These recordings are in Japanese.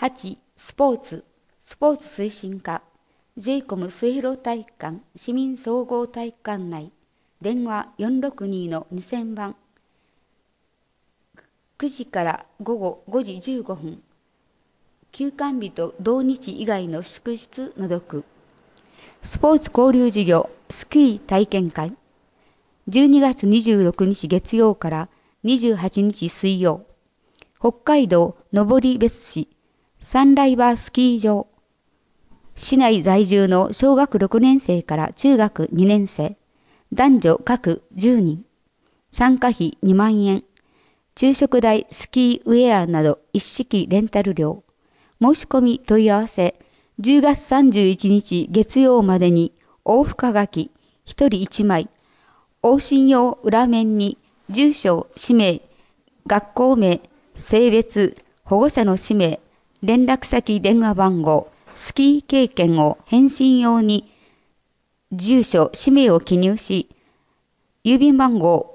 8、スポーツ推進課、j コム末広体育館、市民総合体育館内、電話462-2000番、9時から午後5時15分、休館日と同日以外の祝日除く。スポーツ交流事業スキー体験会、12月26日月曜から28日水曜、北海道登別市サンライバースキー場、市内在住の小学6年生から中学2年生、男女各10人、参加費2万円、昼食代、スキーウェアなど一式レンタル料、申し込み問い合わせ、10月31日月曜までに往復はがき1人1枚、往診用裏面に住所、氏名、学校名、性別、保護者の氏名、連絡先電話番号、スキー経験を返信用に住所、氏名を記入し、郵便番号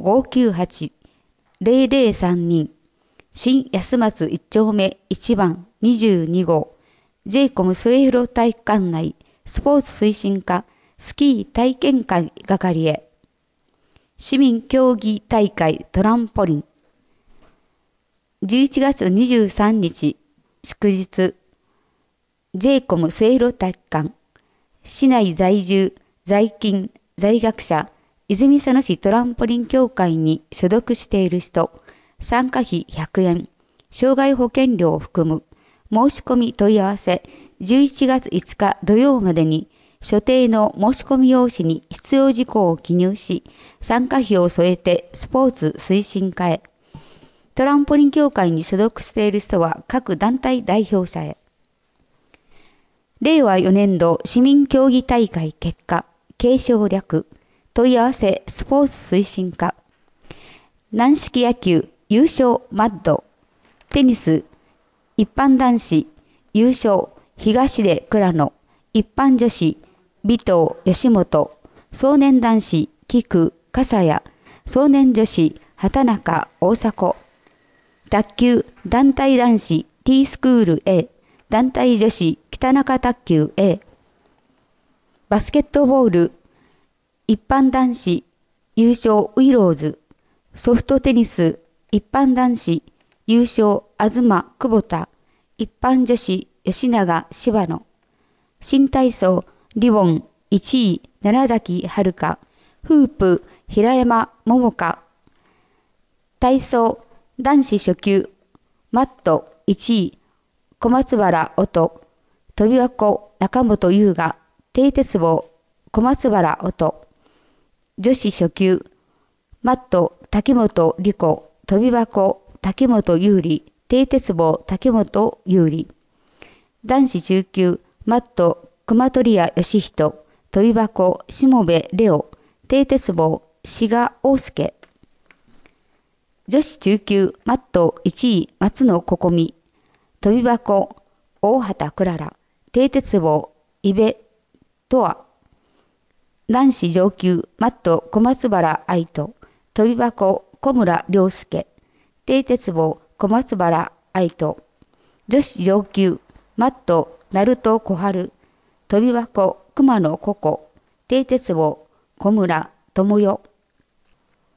598-0032、新安松1丁目1番22号、j コム末広体育館内スポーツ推進課スキー体験会係へ。市民競技大会トランポリン。11月23日祝日、j コム末広体育館、市内在住、在勤、在学者、泉佐野市トランポリン協会に所属している人、参加費100円、障害保険料を含む。申し込み問い合わせ、11月5日土曜までに、所定の申し込み用紙に必要事項を記入し、参加費を添えてスポーツ推進課へ。トランポリン協会に所属している人は各団体代表者へ。令和4年度市民競技大会結果、継承略、問い合わせスポーツ推進課。軟式野球優勝マッド、テニス一般男子優勝東出倉野、一般女子尾藤吉本、壮年男子菊笠谷、壮年女子畑中大迫。卓球団体男子 T スクール A、団体女子北中卓球 A。バスケットボール一般男子優勝ウィローズ、ソフトテニス一般男子優勝東久保田、一般女子吉永柴野。新体操リボン1位楢崎遥香、フープ平山桃香。体操男子初級マット1位小松原音、飛び箱中本優雅、低鉄棒小松原音。女子初級マット滝本理子、飛び箱滝本優里、低鉄棒滝本優里。男子中級マット熊取谷義人、飛び箱下部レオ、低鉄棒志賀大介。女子中級マット1位松野心美、飛び箱大畑クララ、低鉄棒伊部とわ。男子上級マット小松原愛斗、飛び箱小村良介、低鉄棒小松原愛斗。女子上級マット鳴門小春、飛び箱熊野ココ、低鉄棒小村智代。